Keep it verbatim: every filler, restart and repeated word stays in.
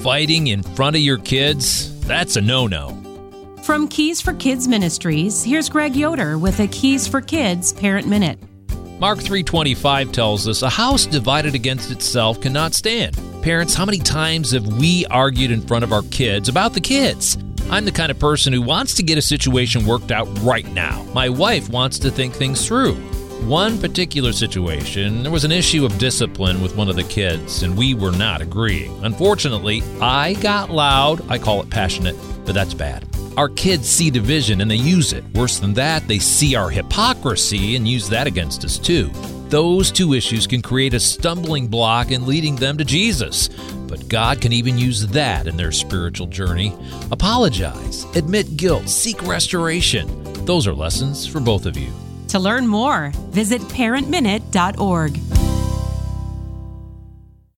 fighting in front of your kids, that's a no-no. From Keys for Kids Ministries, here's Greg Yoder with a Keys for Kids Parent Minute. Mark three twenty-five tells us, a house divided against itself cannot stand. Parents, how many times have we argued in front of our kids about the kids? I'm the kind of person who wants to get a situation worked out right now. My wife wants to think things through. One particular situation, there was an issue of discipline with one of the kids, and we were not agreeing. Unfortunately, I got loud. I call it passionate, but that's bad. Our kids see division and they use it. Worse than that, they see our hypocrisy and use that against us too. Those two issues can create a stumbling block in leading them to Jesus. But God can even use that in their spiritual journey. Apologize, admit guilt, seek restoration. Those are lessons for both of you. To learn more, visit parent minute dot org.